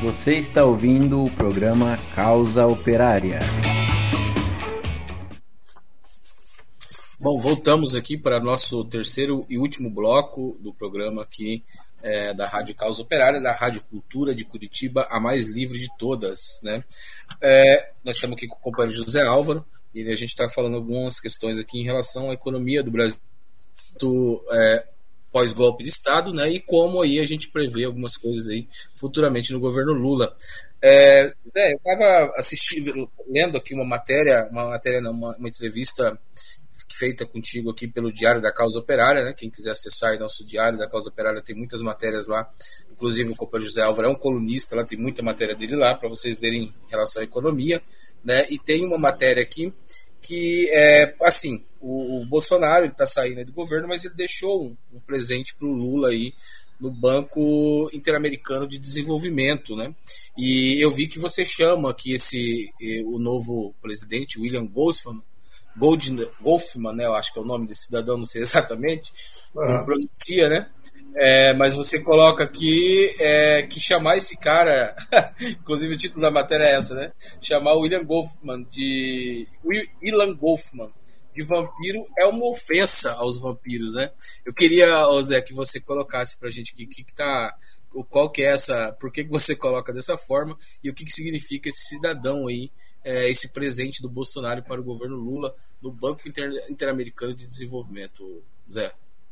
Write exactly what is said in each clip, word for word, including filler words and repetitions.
Você está ouvindo o programa Causa Operária. Bom, voltamos aqui para nosso terceiro e último bloco do programa aqui é, da Rádio Causa Operária, da Rádio Cultura de Curitiba, a mais livre de todas, né? É, nós estamos aqui com o companheiro José Álvaro e a gente está falando algumas questões aqui em relação à economia do Brasil do, é, pós-golpe de Estado, né? E como aí a gente prevê algumas coisas aí futuramente no governo Lula. É, Zé, eu estava assistindo, lendo aqui uma matéria, uma matéria não, uma, uma entrevista feita contigo aqui pelo Diário da Causa Operária, né? Quem quiser acessar nosso Diário da Causa Operária tem muitas matérias lá, inclusive o companheiro José Álvaro é um colunista, lá tem muita matéria dele lá para vocês verem em relação à economia, né? E tem uma matéria aqui que é assim, o, o Bolsonaro está saindo do governo, mas ele deixou um, um presente para o Lula aí no Banco Interamericano de Desenvolvimento, né? E eu vi que você chama aqui esse o novo presidente, William Goldman, Gold, Goldman, né? Eu acho que é o nome desse cidadão, não sei exatamente como uhum. pronuncia, né? É, mas você coloca aqui é, que chamar esse cara, inclusive o título da matéria é essa, né? Chamar o William Goldman de William Goldman de vampiro é uma ofensa aos vampiros, né? Eu queria, Zé, que você colocasse pra gente aqui que, que tá, qual que é essa, por que, que você coloca dessa forma e o que, que significa esse cidadão aí, é, esse presente do Bolsonaro para o governo Lula no Banco Inter- Interamericano de Desenvolvimento, Zé.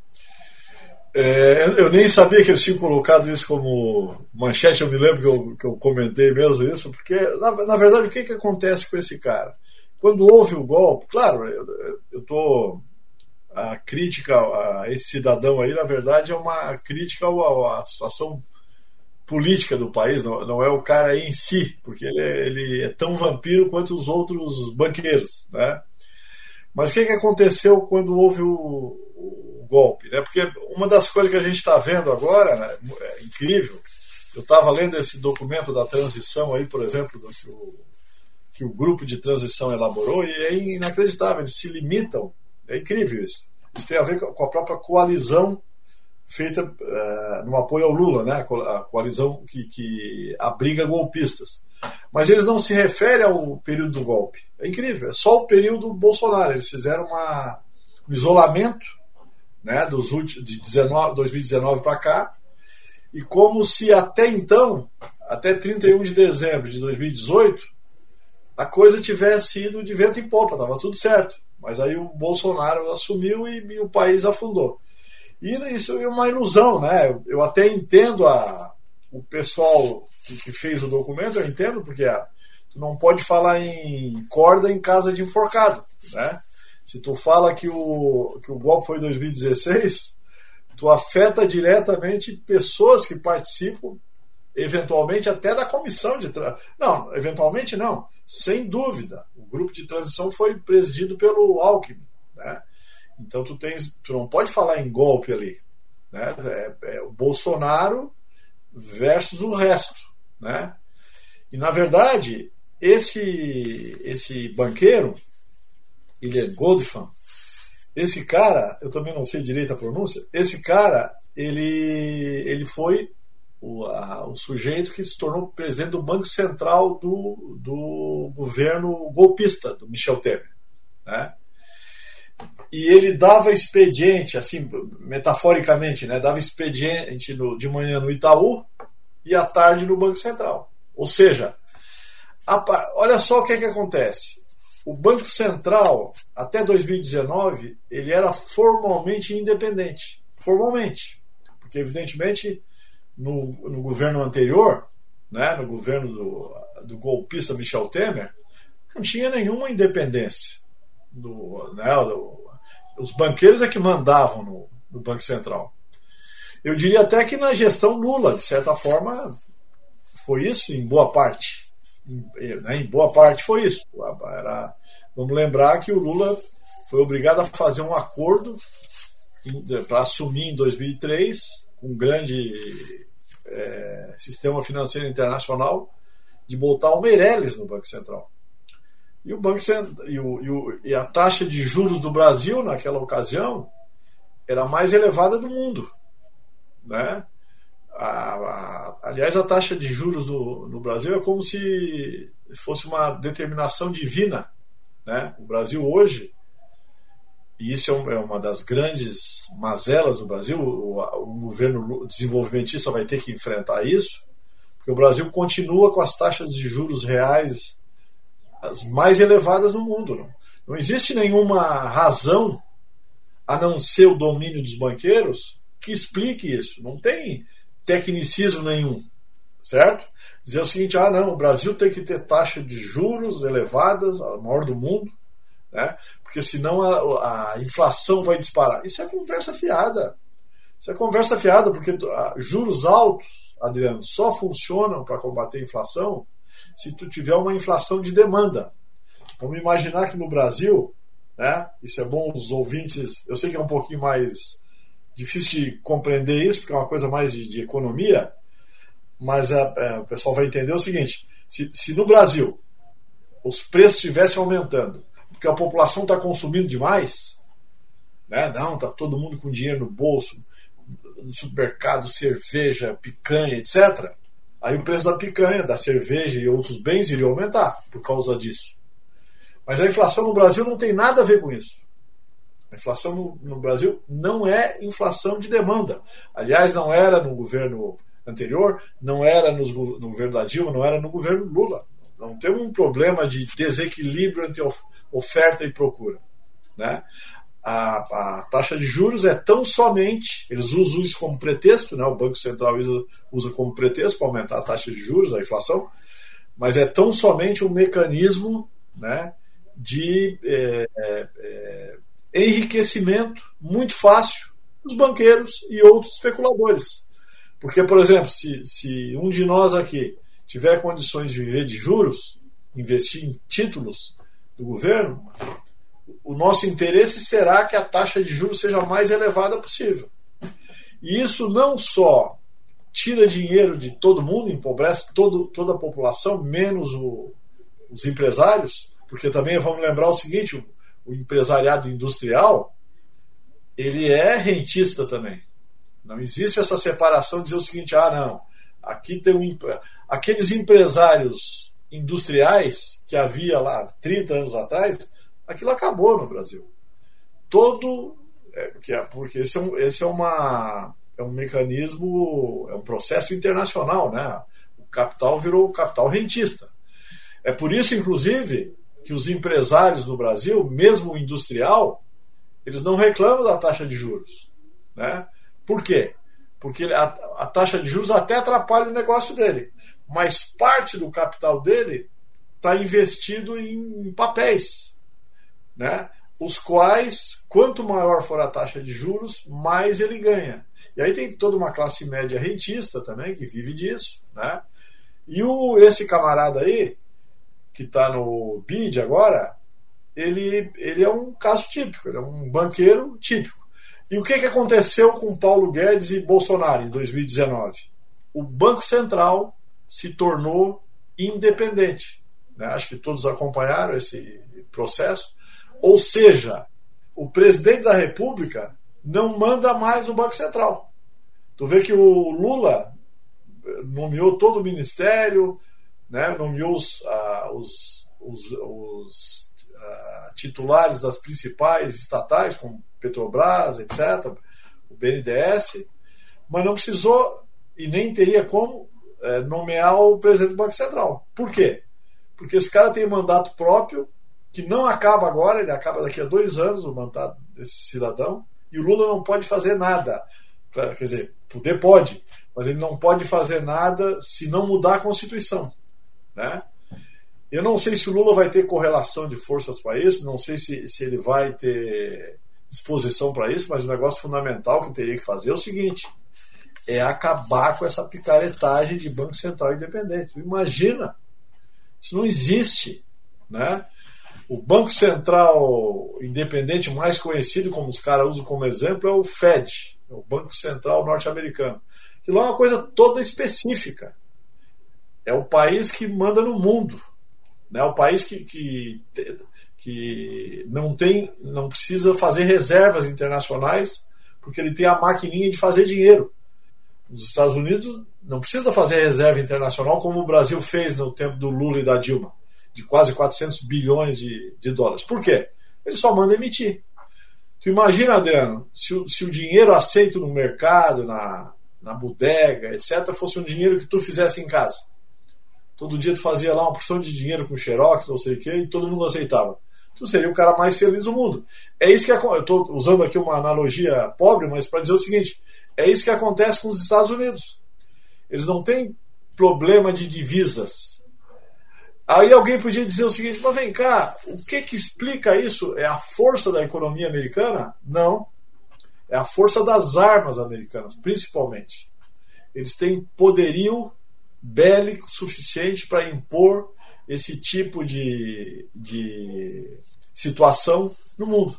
É, eu nem sabia que eles tinham colocado isso como manchete, eu me lembro que eu, que eu comentei mesmo isso, porque na, na verdade o que, que acontece com esse cara? Quando houve o golpe, claro, eu estou a crítica a esse cidadão aí, na verdade é uma crítica à situação política do país, não, não é o cara em si, porque ele é, ele é tão vampiro quanto os outros banqueiros, né? Mas o que, que aconteceu quando houve o, o golpe, né? Porque uma das coisas que a gente está vendo agora, né, é incrível. Eu estava lendo esse documento da transição aí, por exemplo, do que o, que o grupo de transição elaborou, e é inacreditável, eles se limitam, é incrível isso. Isso tem a ver com a própria coalizão feita uh, no apoio ao Lula, né? A coalizão que, que abriga golpistas. Mas eles não se referem ao período do golpe. É incrível, é só o período do Bolsonaro. Eles fizeram uma, um isolamento, né, dos últimos, de dois mil e dezenove para cá, e como se até então, até trinta e um de dezembro de dois mil e dezoito, a coisa tivesse ido de vento em popa, estava tudo certo. Mas aí o Bolsonaro assumiu e, e o país afundou. E isso é uma ilusão, né? Eu, eu até entendo a, o pessoal que, que fez o documento, eu entendo, porque a, tu não pode falar em corda em casa de enforcado, né? Se tu fala que o, que o golpe foi em dois mil e dezesseis, tu afeta diretamente pessoas que participam, eventualmente até da comissão de... Tra... Não, eventualmente não, sem dúvida. O grupo de transição foi presidido pelo Alckmin, né? Então tu, tens, tu não pode falar em golpe ali, né? É, é o Bolsonaro versus o resto, né? E na verdade esse, esse banqueiro, ele é Goldman, esse cara, eu também não sei direito a pronúncia, esse cara ele, ele foi o, a, o sujeito que se tornou presidente do Banco Central do, do governo golpista, do Michel Temer, né? E ele dava expediente, assim, metaforicamente, né? Dava expediente no, de manhã no Itaú e à tarde no Banco Central. Ou seja, a, olha só o que, é que acontece. O Banco Central, até dois mil e dezenove, ele era formalmente independente. Formalmente. Porque, evidentemente, no, no governo anterior, né, no governo do, do golpista Michel Temer, não tinha nenhuma independência. Do, né, do, os banqueiros é que mandavam no, no Banco Central. Eu diria até que na gestão Lula, de certa forma, foi isso em boa parte. Em, né, em boa parte foi isso. Era, vamos lembrar que o Lula foi obrigado a fazer um acordo para assumir em dois mil e três um grande é, sistema financeiro internacional de botar o Meirelles no Banco Central. E, o Banco Central, e, o, e, o, e a taxa de juros do Brasil, naquela ocasião, era a mais elevada do mundo, né? A, a, Aliás, a taxa de juros do, no Brasil é como se fosse uma determinação divina, né? O Brasil hoje, e isso é uma das grandes mazelas do Brasil, o, o governo desenvolvimentista vai ter que enfrentar isso, porque o Brasil continua com as taxas de juros reais as mais elevadas no mundo. Não, não existe nenhuma razão, a não ser o domínio dos banqueiros, que explique isso. Não tem tecnicismo nenhum, certo? Dizer o seguinte, ah não, o Brasil tem que ter taxa de juros elevadas, a maior do mundo, né? Porque senão a, a inflação vai disparar. Isso é conversa fiada. Isso é conversa fiada, porque juros altos, Adriano, só funcionam para combater a inflação se tu tiver uma inflação de demanda. Vamos imaginar que no Brasil, né, isso é bom os ouvintes, eu sei que é um pouquinho mais difícil de compreender isso, porque é uma coisa mais de, de economia, mas a, a, o pessoal vai entender o seguinte, se, se no Brasil os preços estivessem aumentando, porque a população está consumindo demais, né, não, está todo mundo com dinheiro no bolso, no supermercado, cerveja, picanha, etcétera, aí o preço da picanha, da cerveja e outros bens iria aumentar por causa disso. Mas a inflação no Brasil não tem nada a ver com isso. A inflação no, no Brasil não é inflação de demanda. Aliás, não era no governo anterior, não era nos, no governo da Dilma, não era no governo Lula. Não tem um problema de desequilíbrio entre oferta e procura, né? A, a taxa de juros é tão somente, eles usam isso como pretexto, né? O Banco Central usa, usa como pretexto para aumentar a taxa de juros, a inflação, mas é tão somente um mecanismo, né, de é, é, enriquecimento muito fácil dos banqueiros e outros especuladores. Porque, por exemplo, se, se um de nós aqui tiver condições de viver de juros, investir em títulos do governo, o nosso interesse será que a taxa de juros seja a mais elevada possível. E isso não só tira dinheiro de todo mundo, empobrece todo, toda a população, menos o, os empresários, porque também vamos lembrar o seguinte, o, o empresariado industrial, ele é rentista também. Não existe essa separação de dizer o seguinte, ah não, aqui tem um, aqueles empresários industriais que havia lá trinta anos atrás, aquilo acabou no Brasil. Todo, é, que é, porque esse, é um, esse é, uma, é um mecanismo, é um processo internacional, né? O capital virou capital rentista. É por isso, inclusive, que os empresários no Brasil, mesmo o industrial, eles não reclamam da taxa de juros, né? Por quê? Porque a, a taxa de juros até atrapalha o negócio dele, mas parte do capital dele está investido em, em papéis, né? Os quais, quanto maior for a taxa de juros, mais ele ganha. E aí tem toda uma classe média rentista também, que vive disso, né? E o, esse camarada aí, que está no B I D agora, ele, ele é um caso típico, ele é um banqueiro típico. E o que, que aconteceu com Paulo Guedes e Bolsonaro em dois mil e dezenove? O Banco Central se tornou independente, né? Acho que todos acompanharam esse processo. Ou seja, o presidente da República não manda mais o Banco Central. Tu vê que o Lula nomeou todo o ministério, né, nomeou os, uh, os, os, os uh, titulares das principais estatais, como Petrobras, etcétera, o B N D E S, mas não precisou e nem teria como uh, nomear o presidente do Banco Central. Por quê? Porque esse cara tem mandato próprio, que não acaba agora, ele acaba daqui a dois anos, o mandato desse cidadão, e o Lula não pode fazer nada. Quer dizer, poder pode, mas ele não pode fazer nada se não mudar a Constituição, né? Eu não sei se o Lula vai ter correlação de forças para isso, não sei se, se ele vai ter disposição para isso, mas o negócio fundamental que eu teria que fazer é o seguinte, é acabar com essa picaretagem de Banco Central independente. Imagina, isso não existe, né? O Banco Central independente mais conhecido, como os caras usam como exemplo, é o Fed, é o Banco Central norte-americano. Que lá é uma coisa toda específica. É o país que manda no mundo, né? É o país que, que, que não tem, não precisa fazer reservas internacionais, porque ele tem a maquininha de fazer dinheiro. Os Estados Unidos não precisa fazer reserva internacional como o Brasil fez no tempo do Lula e da Dilma, de quase quatrocentos bilhões de, de dólares. Por quê? Ele só manda emitir. Tu imagina, Adriano, se o, se o dinheiro aceito no mercado, na, na bodega, etcétera, fosse um dinheiro que tu fizesse em casa. Todo dia tu fazia lá uma porção de dinheiro com xerox, não sei o quê, e todo mundo aceitava. Tu seria o cara mais feliz do mundo. É isso que eu estou usando aqui uma analogia pobre, mas para dizer o seguinte, é isso que acontece com os Estados Unidos. Eles não têm problema de divisas. Aí alguém podia dizer o seguinte, mas vem cá, o que que explica isso? É a força da economia americana? Não. É a força das armas americanas, principalmente. Eles têm poderio bélico suficiente para impor esse tipo de, de situação no mundo.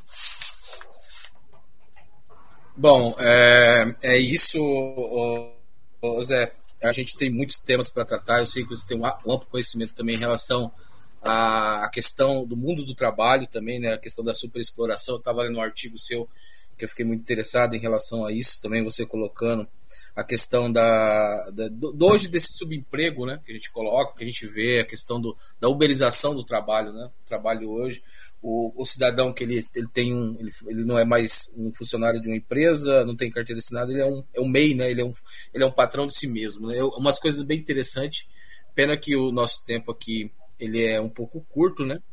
Bom, é, é isso, ô, ô, Zé. A gente tem muitos temas para tratar. Eu sei que você tem um amplo conhecimento também em relação à questão do mundo do trabalho também, né? A questão da superexploração. Eu estava lendo um artigo seu que eu fiquei muito interessado em relação a isso, também você colocando a questão da, da do, hoje desse subemprego, né, que a gente coloca, que a gente vê, a questão do, da uberização do trabalho, né, o trabalho hoje, o, o cidadão que ele, ele tem um, ele, ele não é mais um funcionário de uma empresa, não tem carteira assinada, ele é um, é um M E I, né, ele é um, ele é um patrão de si mesmo, né, umas coisas bem interessantes, pena que o nosso tempo aqui ele é um pouco curto, né?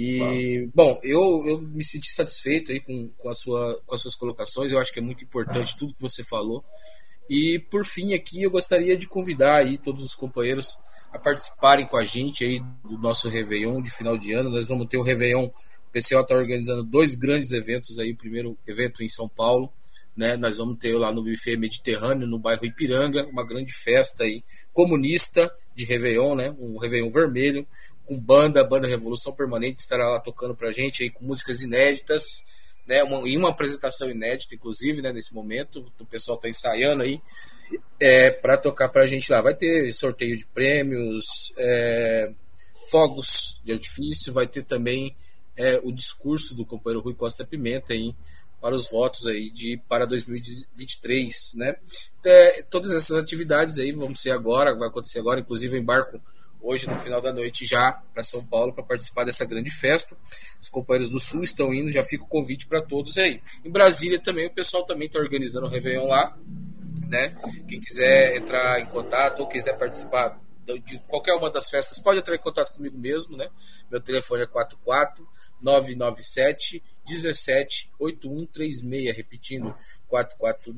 E, bom, eu, eu me senti satisfeito aí com, com, a sua, com as suas colocações. Eu acho que é muito importante tudo que você falou. E, por fim, aqui eu gostaria de convidar aí todos os companheiros a participarem com a gente aí do nosso Réveillon de final de ano. Nós vamos ter o Réveillon, o P C O está organizando dois grandes eventos aí. O primeiro evento em São Paulo, né? Nós vamos ter lá no Buffet Mediterrâneo, no bairro Ipiranga, uma grande festa aí comunista de Réveillon, né? Um Réveillon vermelho, com banda, banda Revolução Permanente estará lá tocando pra gente aí com músicas inéditas, né, uma, e uma apresentação inédita, inclusive, né, nesse momento, o pessoal tá ensaiando aí, é, para tocar pra gente lá. Vai ter sorteio de prêmios, é, fogos de artifício, vai ter também é, o discurso do companheiro Rui Costa Pimenta aí, para os votos aí de, para dois mil e vinte e três, né. É, todas essas atividades aí vão ser agora, vai acontecer agora, inclusive eu embarco hoje, no final da noite, já para São Paulo, para participar dessa grande festa. Os companheiros do Sul estão indo, já fica o convite para todos aí. Em Brasília também, o pessoal também está organizando o Réveillon lá, né? Quem quiser entrar em contato ou quiser participar de qualquer uma das festas, pode entrar em contato comigo mesmo, né? Meu telefone é quatro quatro nove nove sete um sete oito um três seis, repetindo, quatro quatro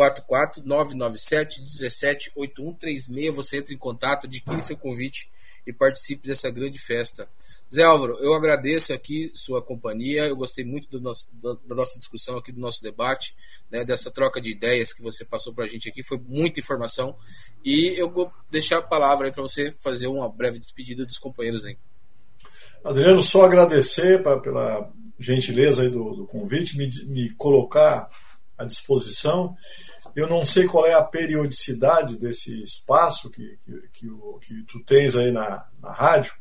nove nove sete um sete oito um três seis. Você entra em contato, adquire seu convite e participe dessa grande festa. Zé Álvaro, eu agradeço aqui sua companhia, eu gostei muito do nosso, da nossa discussão aqui, do nosso debate, né, dessa troca de ideias que você passou para a gente aqui, foi muita informação, e eu vou deixar a palavra aí para você fazer uma breve despedida dos companheiros aí. Adriano, só agradecer pra, pela gentileza aí do, do convite, me, me colocar à disposição. Eu não sei qual é a periodicidade desse espaço que, que, que, o, que tu tens aí na, na rádio.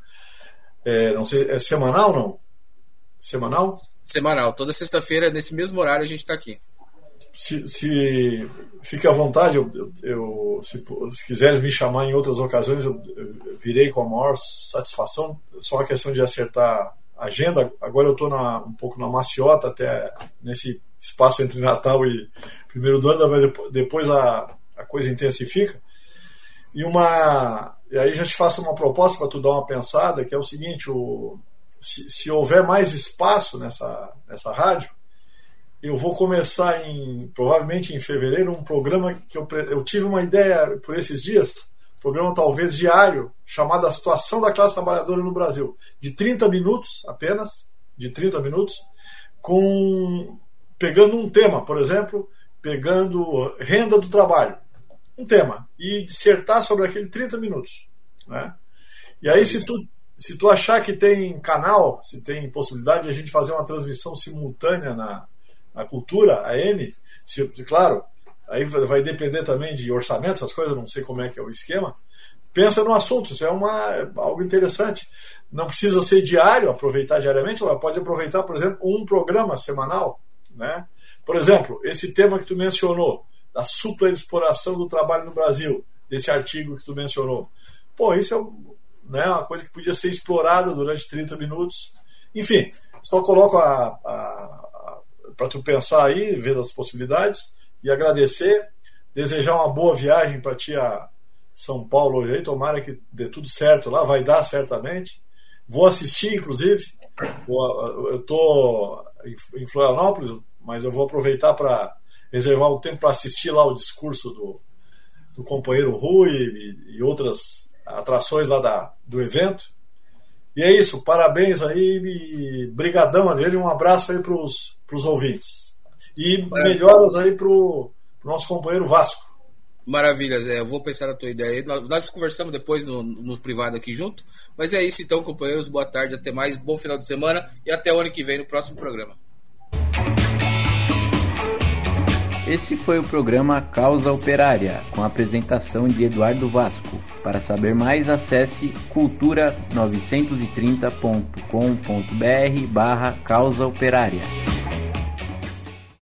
É, não sei, é semanal ou não? Semanal? Semanal. Toda sexta-feira, nesse mesmo horário, a gente está aqui. Se, se fique à vontade, eu, eu, eu, se, se quiseres me chamar em outras ocasiões, eu, eu virei com a maior satisfação. Só uma questão de acertar a agenda. Agora eu estou um pouco na maciota, até nesse espaço entre Natal e primeiro do ano, mas depois a, a coisa intensifica. E, uma, e aí já te faço uma proposta para tu dar uma pensada, que é o seguinte, o, se, se houver mais espaço nessa, nessa rádio, eu vou começar em, provavelmente em fevereiro, um programa que eu, eu tive uma ideia por esses dias, um programa talvez diário, chamado A Situação da Classe Trabalhadora no Brasil, de trinta minutos apenas, de trinta minutos, com... pegando um tema, por exemplo, pegando renda do trabalho, um tema, e dissertar sobre aquele trinta minutos, né? E aí, se tu, se tu achar que tem canal, se tem possibilidade de a gente fazer uma transmissão simultânea na, na Cultura, A M, se, claro, aí vai depender também de orçamento, essas coisas, não sei como é que é o esquema, pensa no assunto, isso é uma, algo interessante. Não precisa ser diário, aproveitar diariamente, mas pode aproveitar, por exemplo, um programa semanal, né? Por exemplo, esse tema que tu mencionou, da superexploração do trabalho no Brasil, desse artigo que tu mencionou. Pô, isso é, né, uma coisa que podia ser explorada durante trinta minutos. Enfim, só coloco a, a, a, para tu pensar aí, ver as possibilidades, e agradecer, desejar uma boa viagem para ti a São Paulo hoje aí, tomara que dê tudo certo lá, vai dar certamente. Vou assistir, inclusive, eu estou em Florianópolis, mas eu vou aproveitar para reservar um tempo para assistir lá o discurso do, do companheiro Rui e, e outras atrações lá da, do evento. E é isso, parabéns aí e brigadão a dele, um abraço aí para os ouvintes. E melhoras aí para o nosso companheiro Vasco. Maravilha, Zé. Eu vou pensar na tua ideia aí. Nós, nós conversamos depois no, no privado aqui junto. Mas é isso então, companheiros. Boa tarde, até mais. Bom final de semana e até o ano que vem no próximo programa. Esse foi o programa Causa Operária, com a apresentação de Eduardo Vasco. Para saber mais, acesse cultura novecentos e trinta ponto com ponto br barra Causa Operária.